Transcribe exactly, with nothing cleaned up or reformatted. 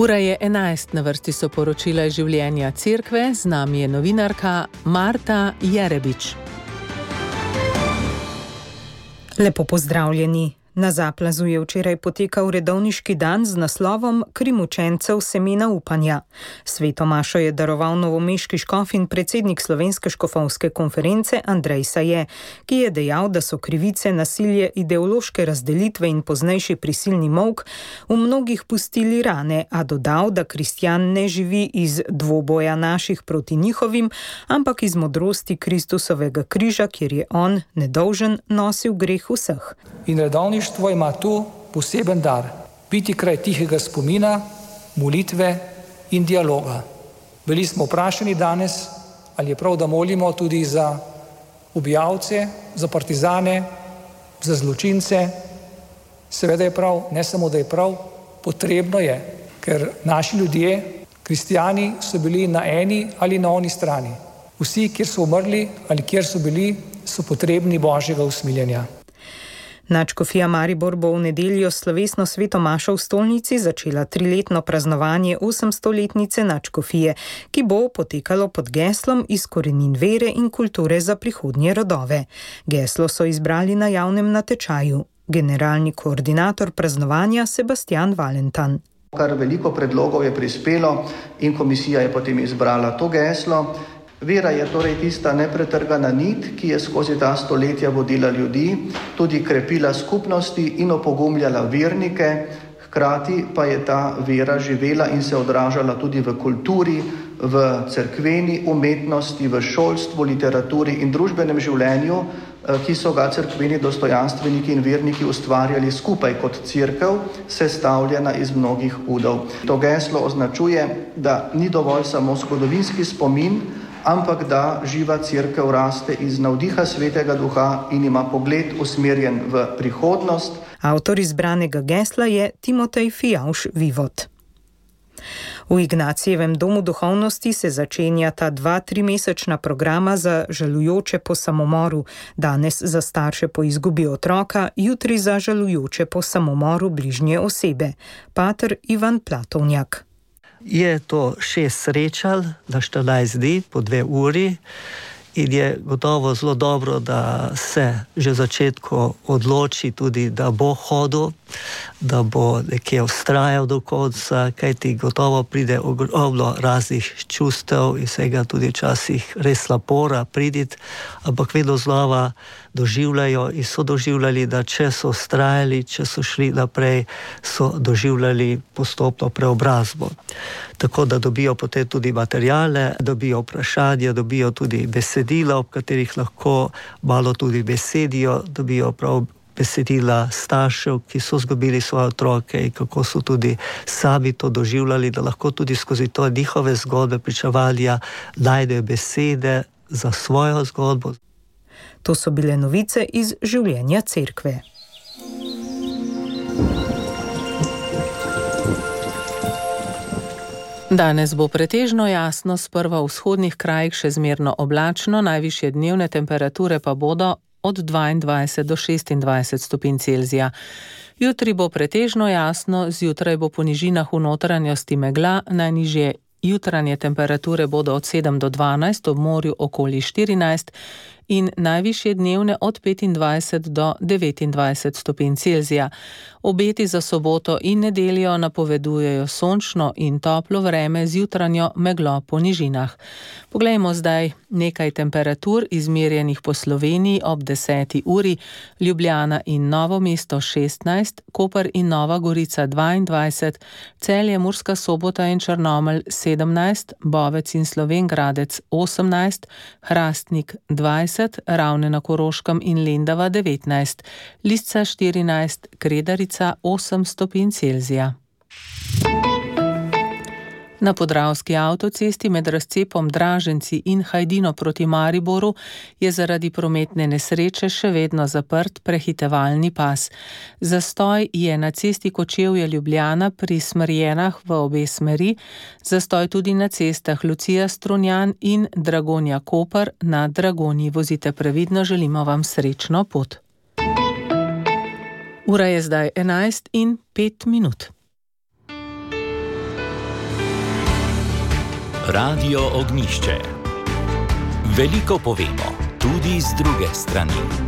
Ura je enajst, na vrsti so poročila iz življenja cerkve, z nami je novinarka Marta Jerebič. Lepo pozdravljeni. Na Zaplazu je včeraj potekal redovniški dan z naslovom Krim učencev semena upanja. Sveto mašo je daroval novomeški škof in predsednik Slovenske škofovske konference Andrej Saje, ki je dejal, da so krivice, nasilje, ideološke razdelitve in poznejši prisilni molk v mnogih pustili rane, a dodal, da kristjan ne živi iz dvoboja naših proti njihovim, ampak iz modrosti Kristusovega križa, kjer je on, nedolžen, nosil greh vseh. In redovništvo ima tu poseben dar, biti kraj tihega spomina, molitve in dialoga. Bili smo vprašani danes, ali je prav, da molimo tudi za ubijalce, za partizane, za zločince. Seveda je prav, ne samo da je prav, potrebno je, ker naši ljudje, kristjani, so bili na eni ali na oni strani. Vsi, kjer so umrli ali kjer so bili, so potrebni Božjega usmiljenja. Nadškofija Maribor bo v nedeljo slovesno sveto mašo v stolnici začela triletno praznovanje osemstoletnice nadškofije, ki bo potekalo pod geslom Iz korenin vere in kulture za prihodnje rodove. Geslo so izbrali na javnem natečaju. Generalni koordinator praznovanja Sebastian Valentan. Kar veliko predlogov je prispelo in komisija je potem izbrala to geslo. Vera je torej tista nepretrgana nit, ki je skozi ta stoletja vodila ljudi, tudi krepila skupnosti in opogumljala vernike, hkrati pa je ta vera živela in se odražala tudi v kulturi, v cerkveni umetnosti, v šolstvu, literaturi in družbenem življenju, ki so ga cerkveni dostojanstveniki in verniki ustvarjali skupaj kot cerkev, sestavljena iz mnogih udov. To geslo označuje, da ni dovolj samo zgodovinski spomin, ampak da živa cerkev raste iz navdiha Svetega Duha in ima pogled usmerjen v prihodnost. Avtor izbranega gesla je Timotej Fijavš Vivot. V Ignacijevem domu duhovnosti se začenjata dva trimesečna programa za žalujoče po samomoru, danes za starše po izgubi otroka, jutri za žalujoče po samomoru bližnje osebe. Pater Ivan Platovnjak. Je to šest srečal na štirinajst dni po dve uri in je gotovo zelo dobro, da se že v začetku odloči tudi, da bo hodil, da bo nekje vztrajal do konca, kajti gotovo pride ogromno raznih čustev in vsega tudi včasih res napora priditi, ampak vedno znova doživljajo in so doživljali, da če so vztrajali, če so šli naprej, so doživljali postopno preobrazbo. Tako da dobijo potem tudi materijale, dobijo vprašanja, dobijo tudi besedila, ob katerih lahko malo tudi besedijo, dobijo prav besedila staršev, ki so izgubili svoje otroke in kako so tudi sami to doživljali, da lahko tudi skozi to njihove zgodbe pričevalja najdejo besede za svojo zgodbo. To so bile novice iz življenja cerkve. Danes bo pretežno jasno, sprva v vzhodnih krajih še zmerno oblačno, najvišje dnevne temperature pa bodo od dvaindvajset do šestindvajset stopinj Celzija. Jutri bo pretežno jasno, zjutraj bo po nižinah v notranjosti megla, najnižje jutranje temperature bodo od sedem do dvanajst, ob morju okoli štirinajst in najvišje dnevne od petindvajset do devetindvajset stopinj Celzija. Obeti za soboto in nedeljo napovedujejo sončno in toplo vreme z jutranjo meglo po nižinah. Poglejmo zdaj nekaj temperatur izmerjenih po Sloveniji ob deseti uri. Ljubljana in Novo mesto šestnajst, Koper in Nova Gorica dvaindvajset, Celje, Murska Sobota in Črnomelj sedemnajst, Bovec in Slovenj Gradec osemnajst, Hrastnik dvajset, Ravne na Koroškem in Lendava devetnajst, Lisca štirinajst, Kredarica osem stopinj Celzija. Na Podravski avtocesti med razcepom Draženci in Hajdino proti Mariboru je zaradi prometne nesreče še vedno zaprt prehitevalni pas. Zastoj je na cesti Kočevje Ljubljana pri Smrjenah v obe smeri, zastoj tudi na cestah Lucija Strunjan in Dragonja Koper na Dragonji. Vozite previdno, želimo vam srečno pot. Ura je zdaj enajst in pet minut. Radio Ognišče. Veliko povemo, tudi z druge strani.